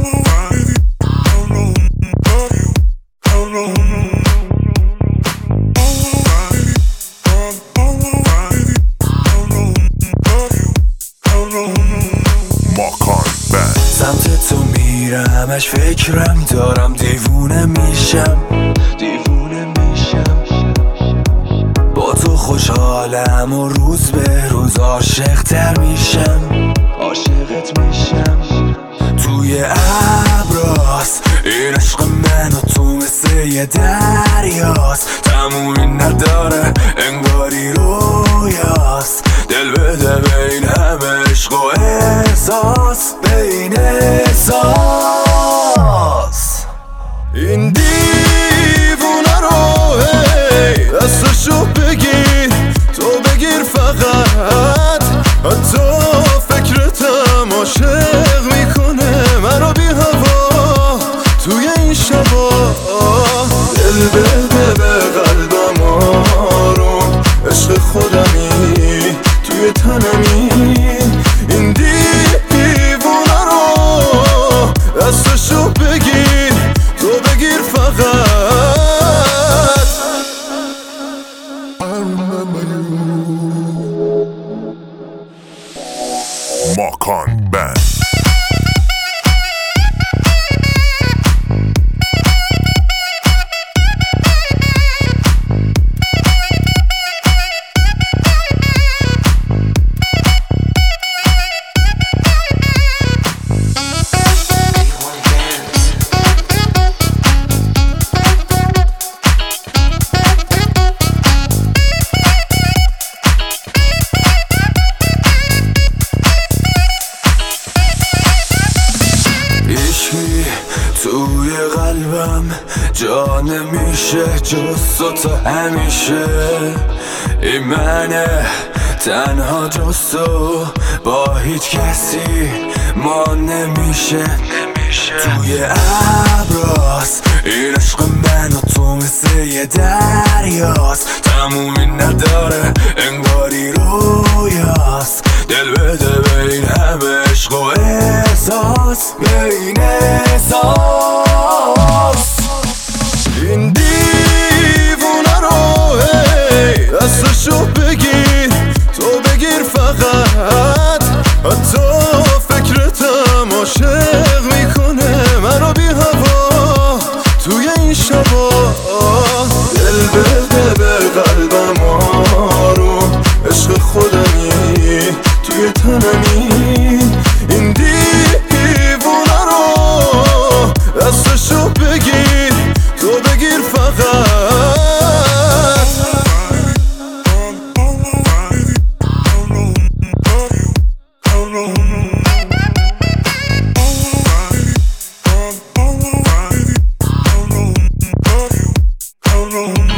سمت تو میرم همش فکرم دارم دیوونه میشم با تو خوشحالم و روز به روز عاشق‌تر میشم توی ابراست این عشق من و تو مثل یه دریاست تمومی نداره انگاری رویاست دل بده به این همه عشق و احساس به این احساس این دیوونه رو هی دستشو بگیر تو بگیر فقط حتی فکرتم عاشق میکنه منو بی هوا توی این شبا دل بده به قلبم آروم عشق خودمی توی تنمی این دیوونه رو دستشو بگیر تو بگیر فقط ماکان بند توی قلبم جا نمیشه جز تو همیشه این منه تنها جز تو با هیچ کسی ما نمیشه توی ابراست این عشق من و تو مثل یه دریاست تمومی نداره انگاری رویاست دل بده به این همه عشق و احساس به این احساس این دیوونه رو هی دستشو بگیر تو بگیر فقط حتی فکرتم عاشق میکنه منو بی هوا توی این شبا دل بده به قلبم آروم عشق خودمی توی تنمی این دیوونه رو دستشو بگیر تو بگیر فقط